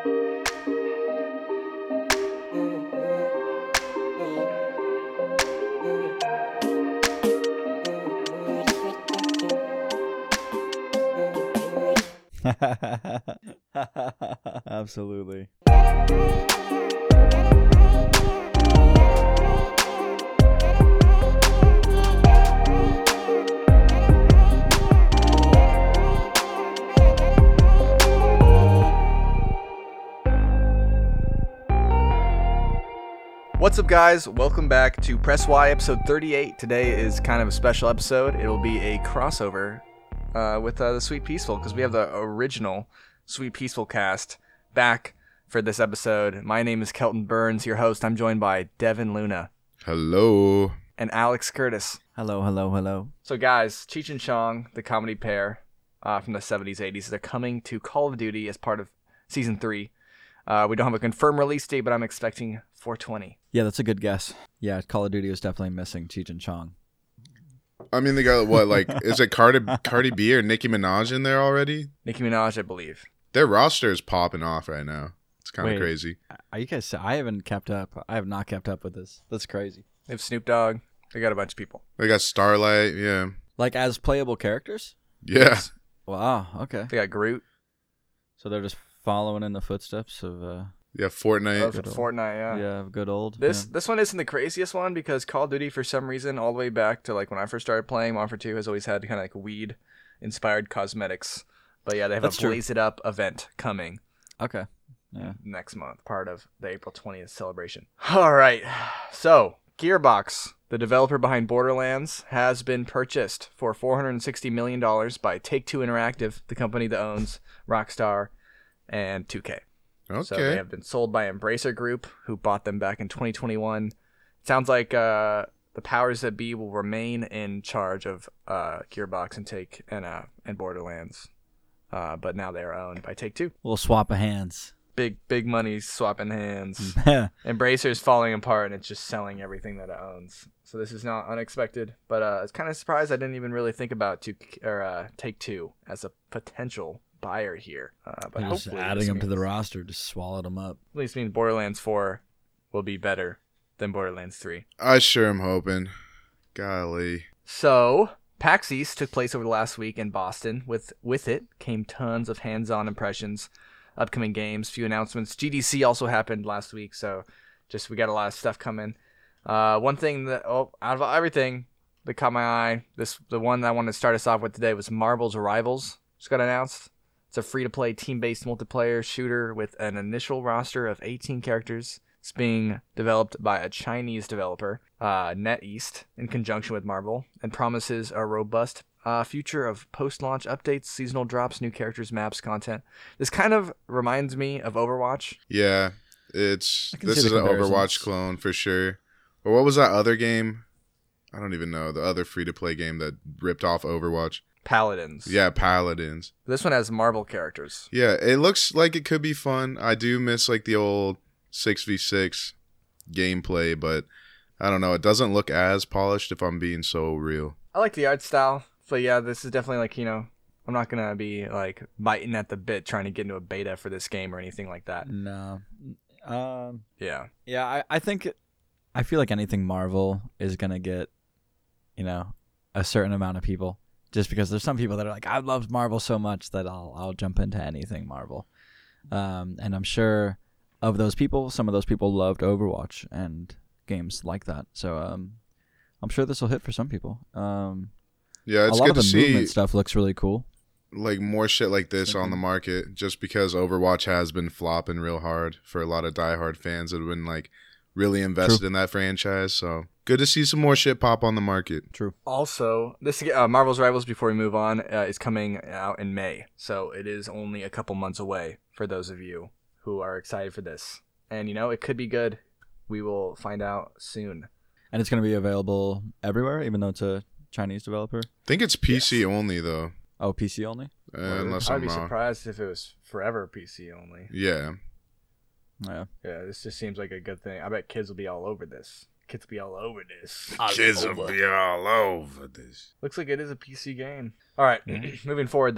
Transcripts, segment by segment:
Absolutely. What's up, guys? Welcome back to Press Y episode 38. Today is kind of a special episode. It'll be a crossover with the Sweet Peaceful, because we have the original Sweet Peaceful cast back for this episode. My name is Kelton Burns, your host. I'm joined by Devin Luna. Hello. And Alex Curtis. Hello. So, guys, Cheech and Chong, the comedy pair from the 70s, 80s, they're coming to Call of Duty as part of Season 3. We don't have a confirmed release date, but I'm expecting 4/20. Yeah, that's a good guess. Yeah, Call of Duty was definitely missing Cheech and Chong. I mean, they got what, like, is it Cardi B or Nicki Minaj in there already? Nicki Minaj, I believe. Their roster is popping off right now. It's kind of Wait. crazy. Are you guys? I haven't kept up. I have not kept up with this. That's crazy. They have Snoop Dogg. They got a bunch of people. They got Starlight, yeah. Like as playable characters? Yeah. Wow. Okay. They got Groot. So they're just following in the footsteps of Yeah, Fortnite. Of Fortnite, yeah. of good old. This one isn't the craziest one, because Call of Duty, for some reason, all the way back to like when I first started playing, Modern Warfare 2 has always had kind of like weed-inspired cosmetics. But yeah, they have That's a true. Blaze It Up event coming Okay. Yeah. next month, part of the April 20th celebration. All right, so Gearbox, the developer behind Borderlands, has been purchased for $460 million by Take-Two Interactive, the company that owns Rockstar and 2K. Okay. So they have been sold by Embracer Group, who bought them back in 2021. It sounds like the powers that be will remain in charge of Gearbox and Borderlands, but now they are owned by Take-Two. Little swap of hands. Big money swapping hands. Yeah. Embracer is falling apart, and it's just selling everything that it owns. So this is not unexpected, but it's kind of surprised I didn't even really think about Take-Two as a potential buyer here. But Just hopefully adding this them to the means- roster, just swallowed them up. At least means Borderlands 4 will be better than Borderlands 3. I sure am hoping. Golly. So, PAX East took place over the last week in Boston. With it came tons of hands-on impressions, upcoming games, few announcements. GDC also happened last week, so just we got a lot of stuff coming. One thing that out of everything that caught my eye, the one that I wanted to start us off with today was Marvel's Rivals. Just got announced. It's a free-to-play team-based multiplayer shooter with an initial roster of 18 characters. It's being developed by a Chinese developer, NetEast, in conjunction with Marvel, and promises a robust future of post-launch updates, seasonal drops, new characters, maps, content. This kind of reminds me of Overwatch. Yeah, I this can see is the an Overwatch comparisons. clone for sure. Or what was that other game? I don't even know. The other free-to-play game that ripped off Overwatch. Paladins. Yeah, Paladins. This one has Marvel characters. Yeah, it looks like it could be fun. I do miss like the old 6v6 gameplay, but I don't know. It doesn't look as polished, if I'm being so real. I like the art style, but yeah, this is definitely like, I'm not going to be like biting at the bit trying to get into a beta for this game or anything like that. No. Yeah. Yeah, I feel like anything Marvel is gonna get, a certain amount of people. Just because there's some people that are like, I love Marvel so much that I'll jump into anything Marvel. And I'm sure of those people, some of those people loved Overwatch and games like that. So I'm sure this will hit for some people. Yeah, it's a lot good of the to see movement stuff looks really cool. like more shit like this on the market, just because Overwatch has been flopping real hard for a lot of diehard fans that have been like really invested in that franchise. So good to see some more shit pop on the market. True. Also, this Marvel's Rivals, before we move on, is coming out in May. So it is only a couple months away for those of you who are excited for this. And, it could be good. We will find out soon. And it's gonna be available everywhere, even though it's a Chinese developer. I think it's PC only though, Oh, PC only? unless I'd I'm be wrong. surprised if it was forever PC only. Yeah, Yeah. Yeah, this just seems like a good thing. I bet kids will be all over this. Kids will be all over this. kids will be all over this. Looks like it is a PC game. All right, moving forward though.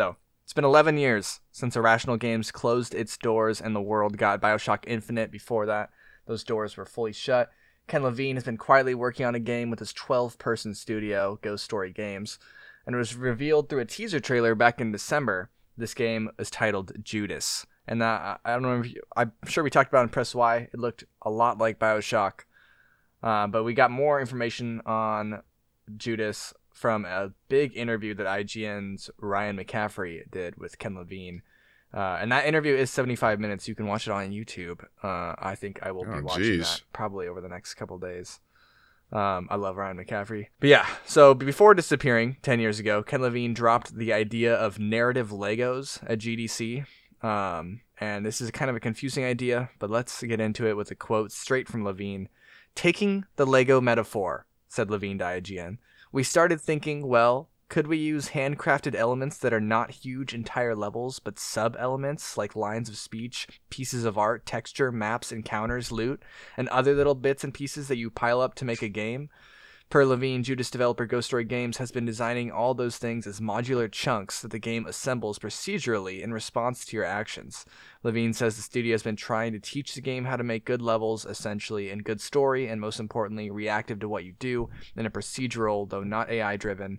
It's been 11 years since Irrational Games closed its doors and the world got BioShock Infinite. Before that, those doors were fully shut. Ken Levine has been quietly working on a game with his 12-person studio, Ghost Story Games, and it was revealed through a teaser trailer back in December. This game is titled Judas. And I don't know if I'm sure we talked about in Press Y. It looked a lot like BioShock. But we got more information on Judas from a big interview that IGN's Ryan McCaffrey did with Ken Levine. And that interview is 75 minutes. You can watch it on YouTube. I think I will be watching that probably over the next couple days. I love Ryan McCaffrey. But yeah, so before disappearing 10 years ago, Ken Levine dropped the idea of narrative Legos at GDC. And this is kind of a confusing idea, but let's get into it with a quote straight from Levine. "Taking the Lego metaphor," said Levine to IGN, "we started thinking, well, could we use handcrafted elements that are not huge entire levels, but sub-elements like lines of speech, pieces of art, texture, maps, encounters, loot, and other little bits and pieces that you pile up to make a game? Per Levine, Judas developer Ghost Story Games has been designing all those things as modular chunks that the game assembles procedurally in response to your actions. Levine says the studio has been trying to teach the game how to make good levels, essentially, and good story, and most importantly, reactive to what you do in a procedural, though not AI-driven,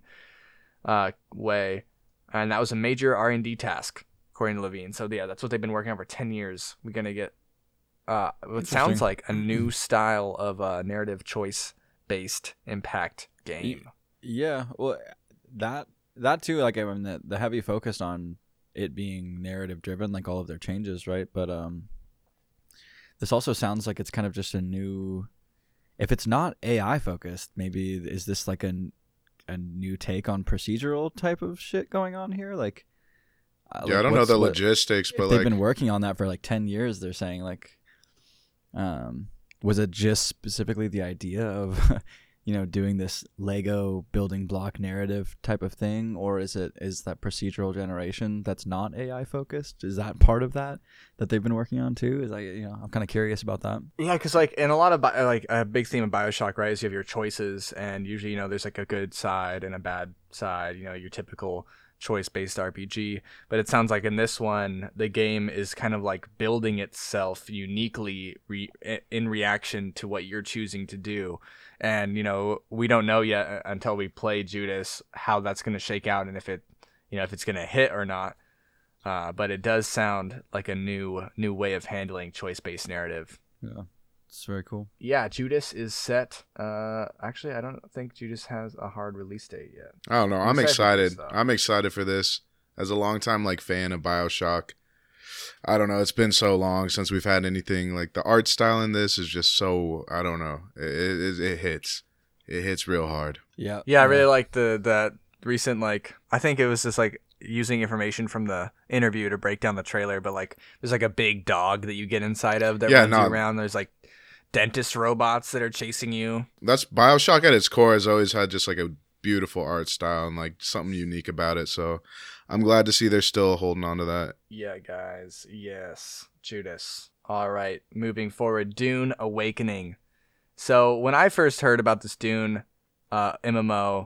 way. And that was a major R&D task, according to Levine. So yeah, that's what they've been working on for 10 years. We're going to get what sounds like a new style of narrative choice-based impact game. Yeah, well, that too, like, I mean, the heavy focus on it being narrative driven, like all of their changes, right? But this also sounds like it's kind of just a new, if it's not AI focused, maybe is this like a new take on procedural type of shit going on here? Like, I don't know the logistics, but they've been working on that for like 10 years. They're saying, like, was it just specifically the idea of doing this Lego building block narrative type of thing, or is that procedural generation that's not AI focused? Is that part of that they've been working on too? Is I'm kind of curious about that. Yeah, because like in a lot of like a big theme of BioShock, right, is you have your choices, and usually there's like a good side and a bad side. Your typical choice-based RPG, but it sounds like in this one the game is kind of like building itself uniquely in reaction to what you're choosing to do. And we don't know yet until we play Judas how that's going to shake out, and if it's going to hit or not. But it does sound like a new way of handling choice-based narrative. Yeah, it's very cool. Yeah, Judas is set. Actually, I don't think Judas has a hard release date yet. I don't know. I'm excited. I'm excited for this. As a longtime fan of BioShock, I don't know. It's been so long since we've had anything like the art style in this is just so, I don't know. It hits. It hits real hard. Yeah. Yeah, I really like that recent I think it was just using information from the interview to break down the trailer, but there's a big dog that you get inside of that runs you around. There's dentist robots that are chasing you. That's BioShock at its core has always had just a beautiful art style and something unique about it. So I'm glad to see they're still holding on to that. Yeah, guys. Yes. Judas. All right. Moving forward. Dune Awakening. So when I first heard about this Dune MMO,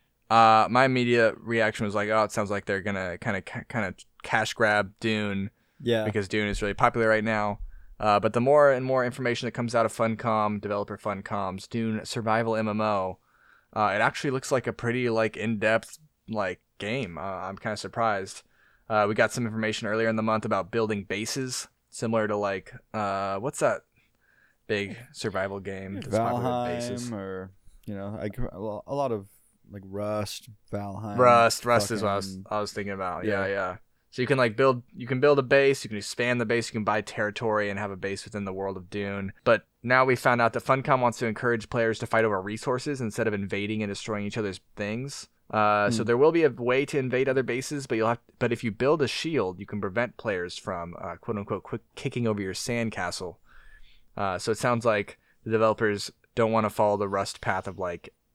my immediate reaction was oh, it sounds like they're going to kind of cash grab Dune. Yeah. Because Dune is really popular right now. But the more and more information that comes out of Funcom, developer Funcom's Dune Survival MMO, it actually looks like a pretty in-depth game. I'm kind of surprised. We got some information earlier in the month about building bases, similar to what's that big survival game? Valheim, or a lot of Rust, Valheim. Rust is what I was thinking about. Yeah. So you can build a base, you can expand the base, you can buy territory and have a base within the world of Dune. But now we found out that Funcom wants to encourage players to fight over resources instead of invading and destroying each other's things. So there will be a way to invade other bases, but if you build a shield, you can prevent players from quote unquote kicking over your sandcastle. So it sounds like the developers don't want to follow the Rust path of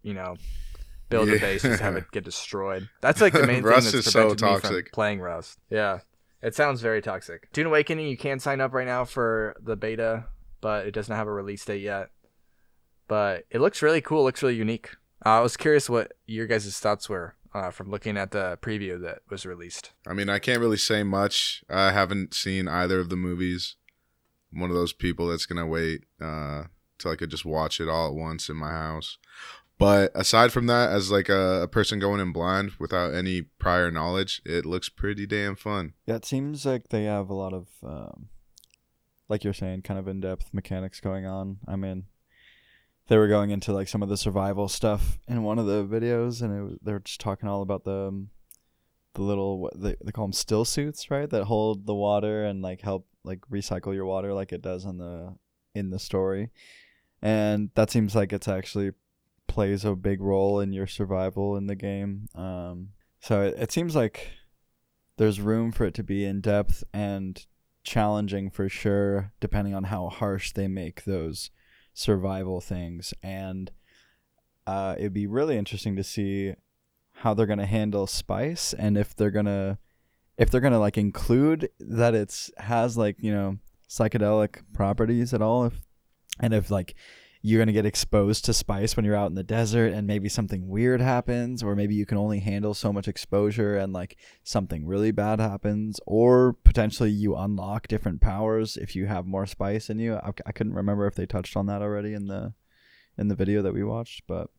build a base, just have it get destroyed. That's the main thing that's prevented me from playing Rust. Yeah, it sounds very toxic. Dune Awakening, you can sign up right now for the beta, but it does not have a release date yet. But it looks really cool. It looks really unique. I was curious what your guys' thoughts were from looking at the preview that was released. I mean, I can't really say much. I haven't seen either of the movies. I'm one of those people that's gonna wait till I could just watch it all at once in my house. But aside from that, as like a person going in blind without any prior knowledge, it looks pretty damn fun. Yeah, it seems like they have a lot of, like you're saying, kind of in-depth mechanics going on. I mean, they were going into like some of the survival stuff in one of the videos, and they were just talking all about the little, what they call them, still suits, right? That hold the water and like help like recycle your water, like it does in the story. And that seems like it's actually plays a big role in your survival in the game. So it seems like there's room for it to be in depth and challenging for sure, depending on how harsh they make those survival things. And it'd be really interesting to see how they're gonna handle spice, and if they're gonna like include that it's has like, you know, psychedelic properties at all, if like you're going to get exposed to spice when you're out in the desert and maybe something weird happens, or maybe you can only handle so much exposure and like something really bad happens, or potentially you unlock different powers if you have more spice in you. I couldn't remember if they touched on that already in the video that we watched, but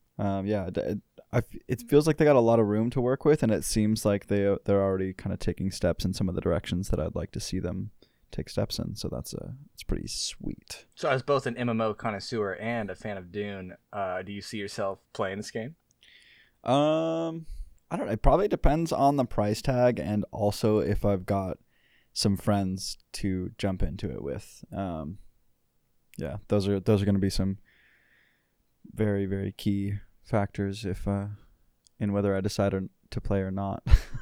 it feels like they got a lot of room to work with, and it seems like they're already kind of taking steps in some of the directions that I'd like to see them take steps in. So it's pretty sweet. So as both an MMO connoisseur and a fan of Dune, do you see yourself playing this game? I don't know. It probably depends on the price tag, and also if I've got some friends to jump into it with. Yeah, those are going to be some very, very key factors if in whether I decide to play or not.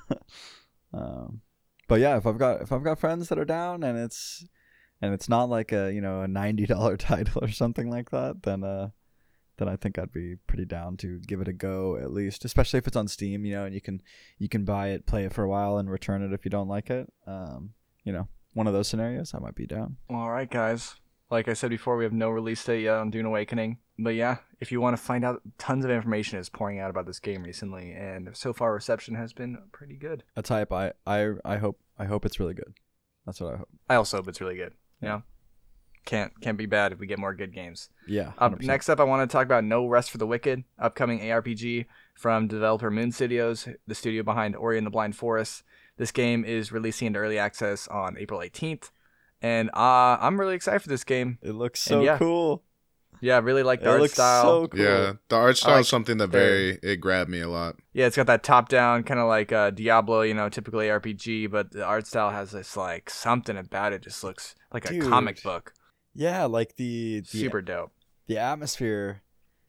But yeah, if I've got friends that are down, and it's not like a, you know, a $90 title or something like that, then I think I'd be pretty down to give it a go, at least, especially if it's on Steam, you know, and you can buy it, play it for a while, and return it if you don't like it. You know, one of those scenarios, I might be down. All right, guys. Like I said before, we have no release date yet on Dune Awakening. But yeah, if you want to find out, tons of information is pouring out about this game recently, and so far reception has been pretty good. That's hype. I hope it's really good. That's what I hope. I also hope it's really good. You know? Can't be bad if we get more good games. Yeah. Next up, I want to talk about No Rest for the Wicked, upcoming ARPG from developer Moon Studios, the studio behind Ori and the Blind Forest. This game is releasing into early access on April 18th, and I'm really excited for this game. It looks so cool. Yeah, I really like the art style. So cool. Yeah, the art style is something that it grabbed me a lot. Yeah, it's got that top-down kind of like Diablo, you know, typical ARPG, but the art style has this like something about it, just looks like a comic book. Yeah, like the super dope. The atmosphere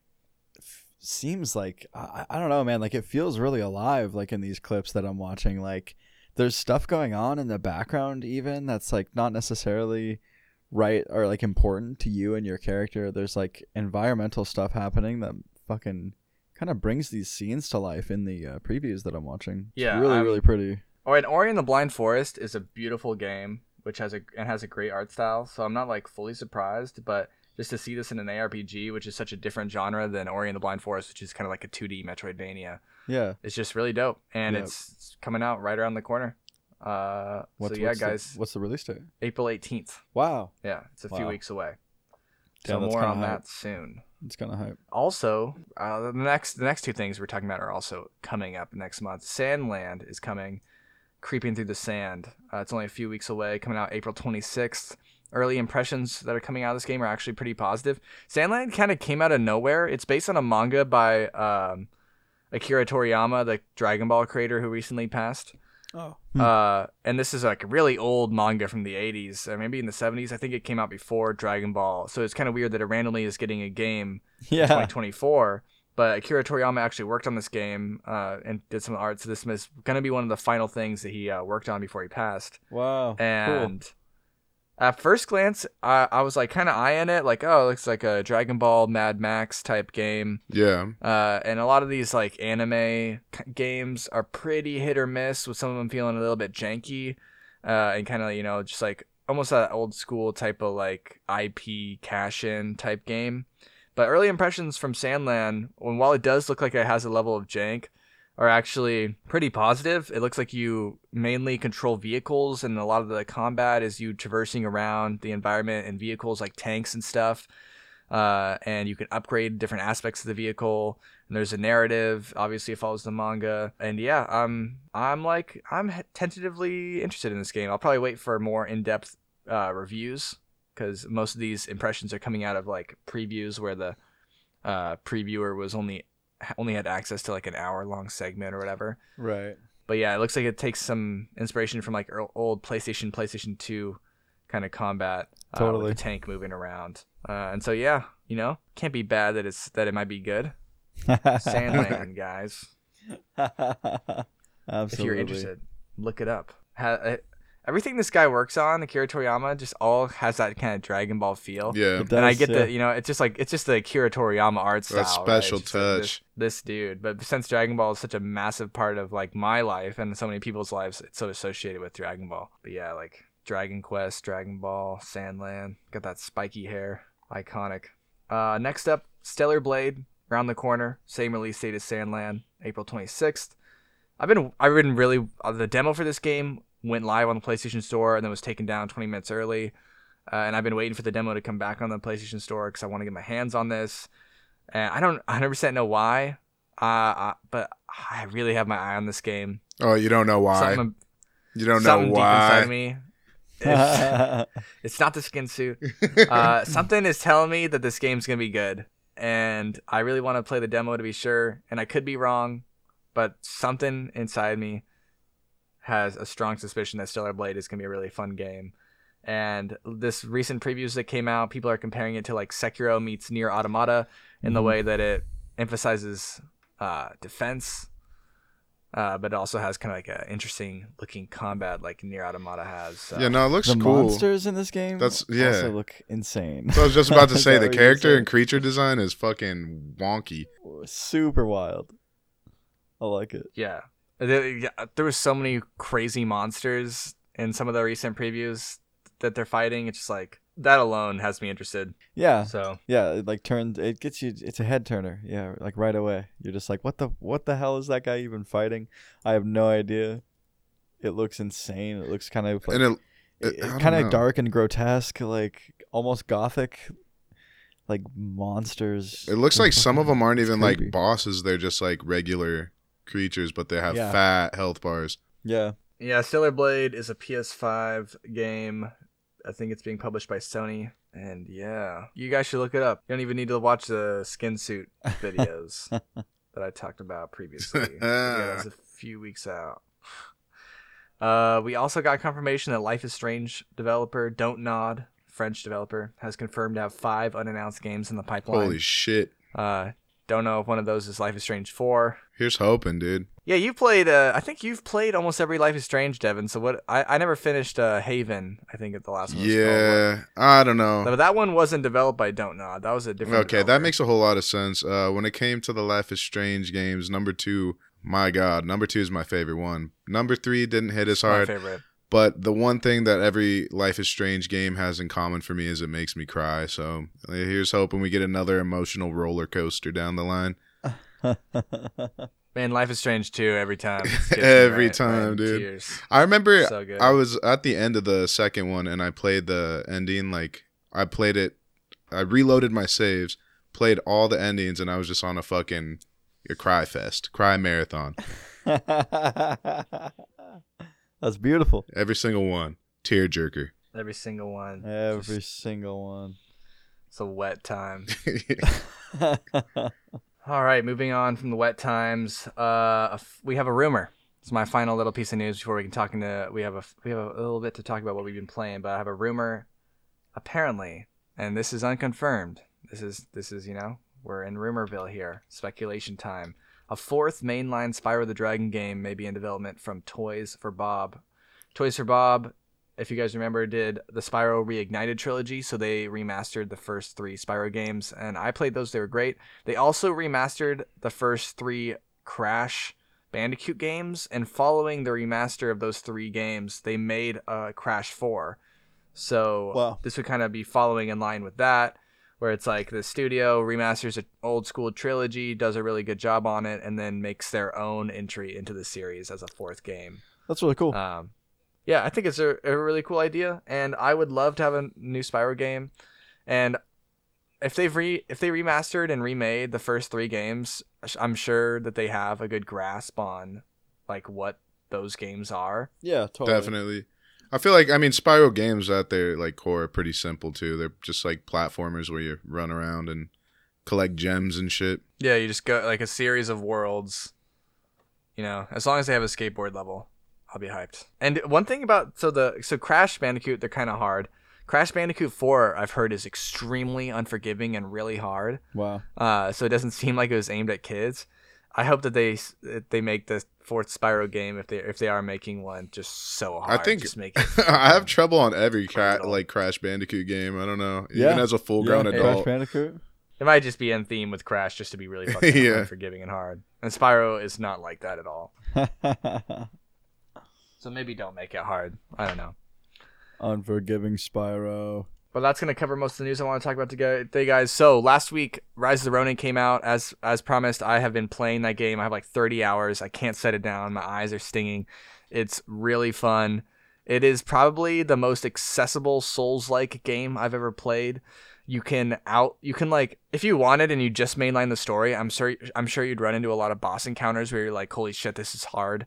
seems like I don't know, man. Like it feels really alive. Like in these clips that I'm watching, like there's stuff going on in the background, even that's like not necessarily right or like important to you and your character. There's like environmental stuff happening that fucking kind of brings these scenes to life in the previews that I'm watching. It's really pretty. All right, Ori and the Blind Forest is a beautiful game, which has a great art style. So I'm not like fully surprised, but just to see this in an ARPG, which is such a different genre than Ori and the Blind Forest, which is kind of like a 2D Metroidvania. Yeah, it's just really dope, and it's coming out right around the corner. Guys, what's the release date? April 18th. Wow. Yeah, it's a few weeks away. So more on that soon. It's kind of hype. Also, the next two things we're talking about are also coming up next month. Sandland is coming, Creeping Through the Sand. It's only a few weeks away, coming out April 26th. Early impressions that are coming out of this game are actually pretty positive. Sandland kind of came out of nowhere. It's based on a manga by Akira Toriyama, the Dragon Ball creator who recently passed. Oh. And this is like a really old manga from the 80s, or maybe in the 70s. I think it came out before Dragon Ball. So it's kind of weird that it randomly is getting a game in 2024. But Akira Toriyama actually worked on this game and did some art. So this is going to be one of the final things that he worked on before he passed. Wow. And cool. At first glance, I was like kind of eyeing it, like, oh, it looks like a Dragon Ball Mad Max type game. Yeah. And a lot of these like anime games are pretty hit or miss, with some of them feeling a little bit janky, and kind of, you know, just like almost that old school type of like IP cash-in type game. But early impressions from Sandland, while it does look like it has a level of jank, are actually pretty positive. It looks like you mainly control vehicles, and a lot of the combat is you traversing around the environment in vehicles like tanks and stuff. And you can upgrade different aspects of the vehicle. And there's a narrative. Obviously, it follows the manga. And yeah, I'm tentatively interested in this game. I'll probably wait for more in-depth reviews because most of these impressions are coming out of like previews where the previewer was only had access to like an hour-long segment or whatever. Right. But yeah, it looks like it takes some inspiration from like old PlayStation 2 kind of combat. Totally. With the tank moving around. And so yeah, can't be bad that it might be good. Sandland, guys. Absolutely. If you're interested, look it up. Everything this guy works on, Akira Toriyama, just all has that kind of Dragon Ball feel. Yeah. It And I does, get yeah. it's just the Akira Toriyama art style. That special right? It's just like touch. this dude. But since Dragon Ball is such a massive part of like my life and so many people's lives, it's so associated with Dragon Ball. But yeah, like Dragon Quest, Dragon Ball, Sandland, got that spiky hair, iconic. Next up, Stellar Blade, around the corner, same release date as Sandland, April 26th. I've been really the demo for this game went live on the PlayStation Store and then was taken down 20 minutes early. And I've been waiting for the demo to come back on the PlayStation Store because I want to get my hands on this. And I don't 100% know why, but I really have my eye on this game. Oh, you don't know why? You don't know Something deep inside why? me. It's not the skin suit. Something is telling me that this game's gonna be good, and I really want to play the demo to be sure. And I could be wrong, but something inside me has a strong suspicion that Stellar Blade is gonna be a really fun game. And this recent previews that came out, people are comparing it to like Sekiro meets Nier Automata in the way that it emphasizes defense. But it also has kind of like a interesting looking combat like Nier Automata has. So. Yeah, no, it looks The cool. monsters in this game also look insane. So I was just about to Is say that the what you were character saying? and creature design is fucking wonky. Super wild. I like it. Yeah. There was so many crazy monsters in some of the recent previews that they're fighting. It's just like that alone has me interested. Yeah. So Yeah, it like turns. It gets you. It's a head turner. Yeah, like right away. You're just like, what the hell is that guy even fighting? I have no idea. It looks insane. It looks kind of like, And I don't kind of know. dark and grotesque, like almost gothic, like monsters. It looks like some of them aren't It's even creepy. like bosses. They're just like regular creatures, but they have Yeah. fat health bars. Yeah. yeah, Stellar Blade is a PS5 game. I think it's being published by Sony. And yeah, you guys should look it up. You don't even need to watch the skin suit videos that I talked about previously. Yeah, it's a few weeks out. We also got confirmation that Life is Strange developer Don't Nod, French developer, has confirmed to have 5 unannounced games in the pipeline. Holy shit. Don't know if one of those is Life is Strange 4. Here's hoping, dude. Yeah, you played. I think you've played almost every Life is Strange, Devin. So what? I never finished Haven. I think at the last one. was called. Yeah, I don't know. But that one wasn't developed by Don't Nod. That was a different. Okay, that developer. makes a whole lot of sense. When it came to the Life is Strange games, number 2, my God, number 2 is my favorite one. Number 3 didn't hit as my hard, favorite. but the one thing that every Life is Strange game has in common for me is it makes me cry. So here's hoping we get another emotional roller coaster down the line. Man, Life is Strange 2 every time. It's gets me Every right time, in dude. tears. I remember So good. I was at the end of the second one and I played the ending. Like I played it, I reloaded my saves, played all the endings, and I was just on a cry fest, cry marathon. That's beautiful. Every single one, tear jerker. Every single one. Every Just- single one. it's a wet time. All right, moving on from the wet times. We have a rumor. It's my final little piece of news before we can talk into. We have a little bit to talk about what we've been playing, but I have a rumor. Apparently, and this is unconfirmed. This is we're in Rumorville here. Speculation time. A 4th mainline Spyro the Dragon game may be in development from Toys for Bob. Toys for Bob, if you guys remember, did the Spyro Reignited trilogy, so they remastered the first 3 Spyro games, and I played those. They were great. They also remastered the first 3 Crash Bandicoot games, and following the remaster of those 3 games, they made Crash 4. So Wow. this would kind of be following in line with that. where it's like the studio remasters an old school trilogy, does a really good job on it, and then makes their own entry into the series as a fourth game. That's really cool. Yeah, I think it's a really cool idea, and I would love to have a new Spyro game. And if they remastered and remade the first 3 games, I'm sure that they have a good grasp on like what those games are. Yeah, totally. Definitely. I feel like, I mean, Spyro games at their like core are pretty simple too. They're just like platformers where you run around and collect gems and shit. Yeah, you just go like a series of worlds. You know, as long as they have a skateboard level, I'll be hyped. And one thing about so Crash Bandicoot, they're kind of hard. Crash Bandicoot 4, I've heard, is extremely unforgiving and really hard. Wow. So it doesn't seem like it was aimed at kids. I hope that they make the 4th Spyro game, if they are making one, just so hard. I think just make it I have trouble on every Crash Bandicoot game. I don't know. Even as a full-grown adult. Crash Bandicoot. It might just be in theme with Crash just to be really fucking unforgiving and hard. And Spyro is not like that at all. So maybe don't make it hard. I don't know. Unforgiving Spyro. But that's going to cover most of the news I want to talk about today, guys. So last week, Rise of the Ronin came out. As promised, I have been playing that game. I have like 30 hours. I can't set it down. My eyes are stinging. It's really fun. It is probably the most accessible Souls-like game I've ever played. You can like, if you wanted and you just mainline the story, I'm sure you'd run into a lot of boss encounters where you're like, holy shit, this is hard.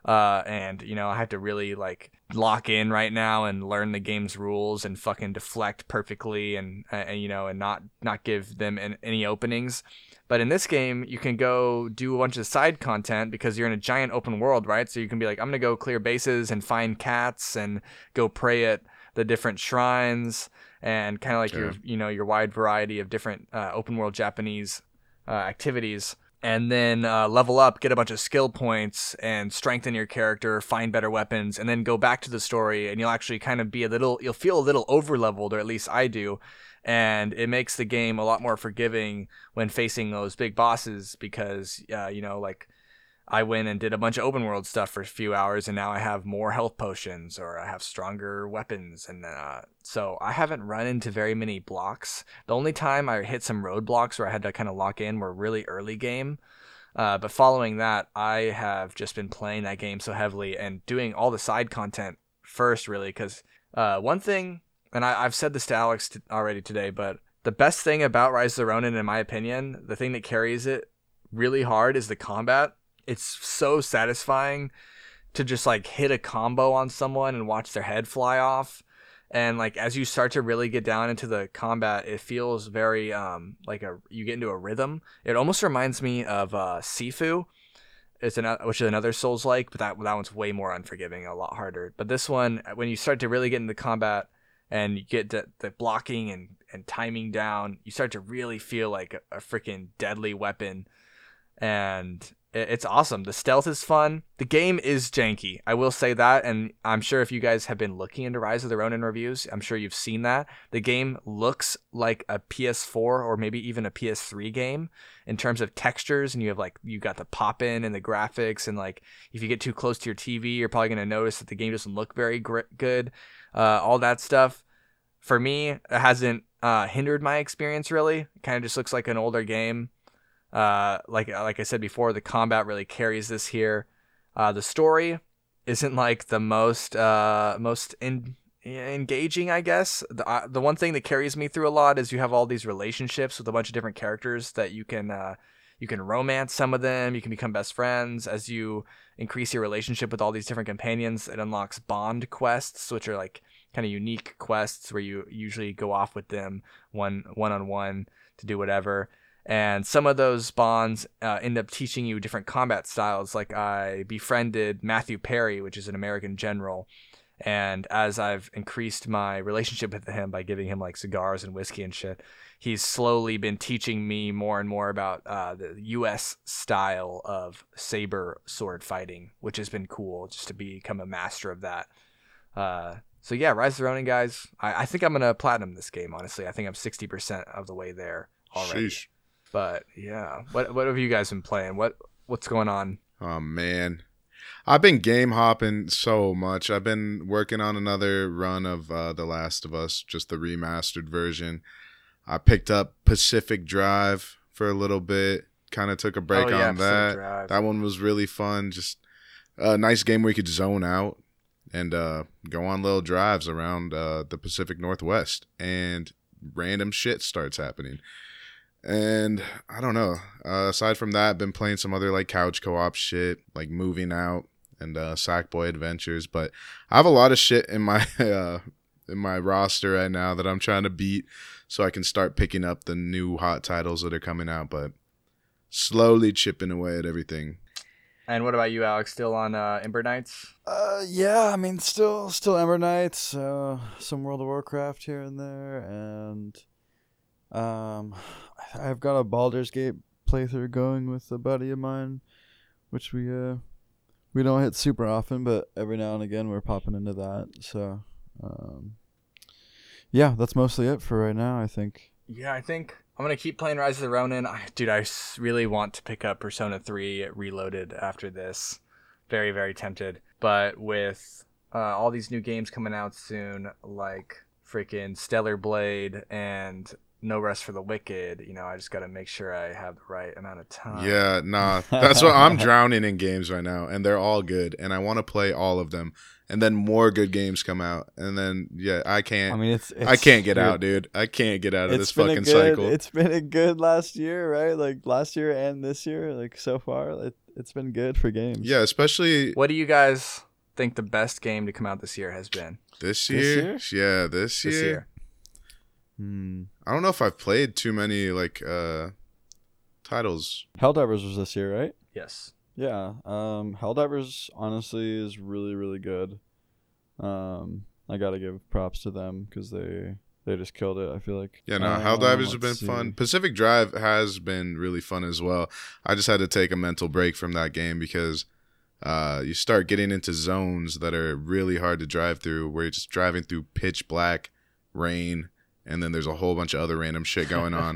And you know, I have to really like lock in right now and learn the game's rules and fucking deflect perfectly and you know, and not give them any openings. But in this game, you can go do a bunch of side content because you're in a giant open world, right? So you can be like, I'm gonna go clear bases and find cats and go pray at the different shrines and kind of like your wide variety of different open world Japanese activities. And then level up, get a bunch of skill points, and strengthen your character, find better weapons, and then go back to the story, and you'll actually kind of you'll feel a little over-leveled, or at least I do, and it makes the game a lot more forgiving when facing those big bosses because, you know, like, I went and did a bunch of open world stuff for a few hours, and now I have more health potions, or I have stronger weapons, and so I haven't run into very many blocks. The only time I hit some roadblocks where I had to kind of lock in were really early game, but following that, I have just been playing that game so heavily and doing all the side content first, really, because one thing, and I've said this to Alex already today, but the best thing about Rise of the Ronin, in my opinion, the thing that carries it really hard is the combat. It's so satisfying to just like hit a combo on someone and watch their head fly off. And like as you start to really get down into the combat, it feels very you get into a rhythm. It almost reminds me of Sifu. Which is another Souls-like, but that one's way more unforgiving, a lot harder. But this one, when you start to really get into combat and you get the blocking and timing down, you start to really feel like a freaking deadly weapon. And it's awesome. The stealth is fun. The game is janky. I will say that, and I'm sure if you guys have been looking into Rise of the Ronin reviews, I'm sure you've seen that. The game looks like a PS4 or maybe even a PS3 game in terms of textures, and you got the pop-in and the graphics, and like if you get too close to your TV, you're probably going to notice that the game doesn't look very good. All that stuff. For me, it hasn't hindered my experience, really. It kind of just looks like an older game. Like I said before, the combat really carries this here. The story isn't like the most engaging, I guess. The one thing that carries me through a lot is you have all these relationships with a bunch of different characters that you can romance some of them. You can become best friends as you increase your relationship with all these different companions. It unlocks bond quests, which are like kind of unique quests where you usually go off with them one-on-one to do whatever. And some of those bonds end up teaching you different combat styles. Like I befriended Matthew Perry, which is an American general. And as I've increased my relationship with him by giving him like cigars and whiskey and shit, he's slowly been teaching me more and more about the U.S. style of saber sword fighting, which has been cool just to become a master of that. So yeah, Rise of the Ronin, guys. I think I'm going to platinum this game, honestly. I think I'm 60% of the way there already. Sheesh. But yeah, what have you guys been playing? What's going on? Oh man, I've been game hopping so much. I've been working on another run of The Last of Us, just the remastered version. I picked up Pacific Drive for a little bit. Kind of took a break on that. Drive. That one was really fun. Just a nice game where you could zone out and go on little drives around the Pacific Northwest, and random shit starts happening. And I don't know. Aside from that, I've been playing some other like couch co-op shit, like Moving Out and Sackboy Adventures. But I have a lot of shit in my roster right now that I'm trying to beat, so I can start picking up the new hot titles that are coming out. But slowly chipping away at everything. And what about you, Alex? Still on Ember Knights? Yeah, I mean, still Ember Knights, some World of Warcraft here and there, and I've got a Baldur's Gate playthrough going with a buddy of mine, which we don't hit super often, but every now and again we're popping into that. So, yeah, that's mostly it for right now, I think. Yeah, I think I'm going to keep playing Rise of the Ronin. Dude, I really want to pick up Persona 3 Reloaded after this. Very, very tempted. But with all these new games coming out soon, like freaking Stellar Blade and No Rest for the Wicked, I just got to make sure I have the right amount of time. Yeah, nah. That's what I'm drowning in games right now, and they're all good, and I want to play all of them. And then more good games come out, and then I can't. I mean, I can't get out, dude. I can't get out of this fucking cycle. It's been a good last year, right? Like last year and this year, like so far, it's been good for games. Yeah, especially. What do you guys think the best game to come out this year has been? This year? Yeah, this year. I don't know if I've played too many titles. Helldivers was this year, right? Yes. Yeah. Helldivers honestly is really, really good. I gotta give props to them because they just killed it, I feel like. Yeah, no, Helldivers have been fun. Pacific Drive has been really fun as well. I just had to take a mental break from that game because you start getting into zones that are really hard to drive through, where you're just driving through pitch black rain, and then there's a whole bunch of other random shit going on.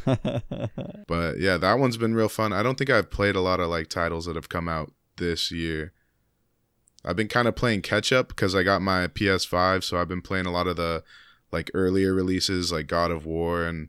But yeah, that one's been real fun. I don't think I've played a lot of titles that have come out this year. I've been kind of playing catch up because I got my PS5, so I've been playing a lot of the earlier releases like God of War, and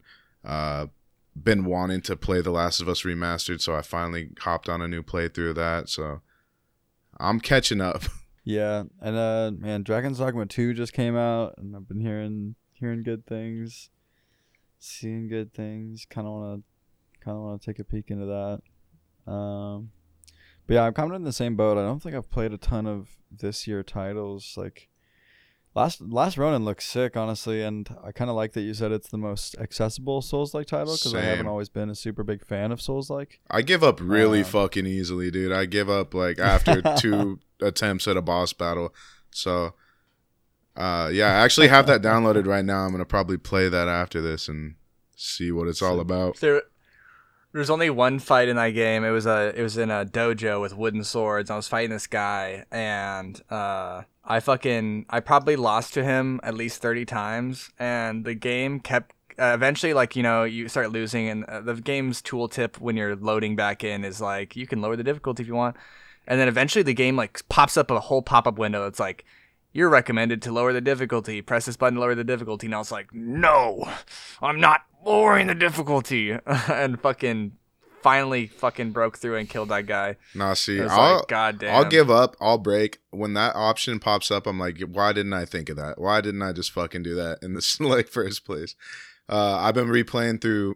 been wanting to play The Last of Us Remastered, so I finally hopped on a new playthrough of that. So I'm catching up. Yeah, and man, Dragon's Dogma 2 just came out, and I've been hearing good things, seeing good things. Kind of want to take a peek into that. But yeah, I'm kind of in the same boat. I don't think I've played a ton of this year titles. Like Last Ronin looks sick, honestly, and I kind of like that you said it's the most accessible Souls-like title because I haven't always been a super big fan of Souls-like. I give up really fucking easily, dude. I give up after 2 attempts at a boss battle. So, yeah, I actually have that downloaded right now. I'm gonna probably play that after this and see what it's all about. There's only one fight in that game. It was in a dojo with wooden swords. I was fighting this guy, and I probably lost to him at least 30 times, and the game kept eventually you start losing, and the game's tooltip when you're loading back in is you can lower the difficulty if you want, and then eventually the game pops up a whole pop-up window. It's you're recommended to lower the difficulty. Press this button to lower the difficulty. And I was no, I'm not lowering the difficulty. And finally broke through and killed that guy. Nah, see, God damn. I'll give up. I'll break. When that option pops up, I'm why didn't I think of that? Why didn't I just fucking do that in the first place? I've been playing through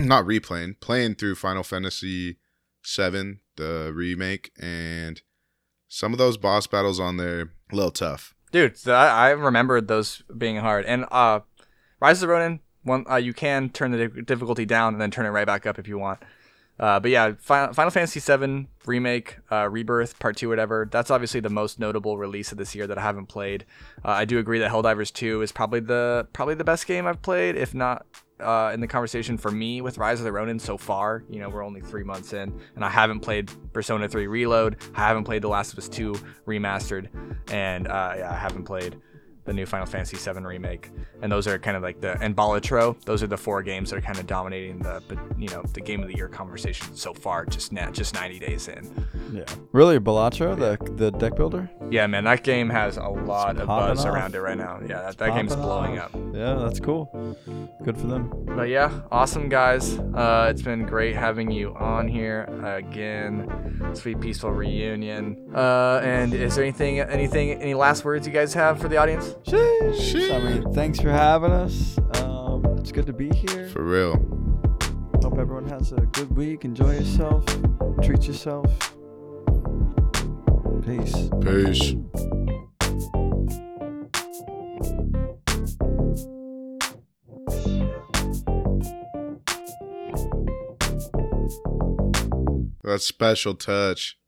Final Fantasy VII, the remake, and some of those boss battles on there, a little tough. Dude, I remembered those being hard. And Rise of the Ronin, you can turn the difficulty down and then turn it right back up if you want. But yeah, Final Fantasy VII Remake, Rebirth, Part 2, whatever, that's obviously the most notable release of this year that I haven't played. I do agree that Helldivers 2 is probably the best game I've played, if not in the conversation for me with Rise of the Ronin so far. We're only 3 months in, and I haven't played Persona 3 Reload, I haven't played The Last of Us 2 Remastered, and I haven't played the new Final Fantasy VII remake, and those are kind of like and Balatro. Those are the 4 games that are kind of dominating the game of the year conversation so far. Just 90 days in. Yeah, really, Balatro, the deck builder. Yeah, man, that game has a lot of buzz around it right now. Yeah, that game's blowing up. Yeah, that's cool. Good for them. But yeah, awesome guys. It's been great having you on here again. Sweet peaceful reunion. And is there any last words you guys have for the audience? Sheesh. I mean, thanks for having us. It's good to be here. For real. Hope everyone has a good week. Enjoy yourself. Treat yourself. Peace. Peace. That special touch.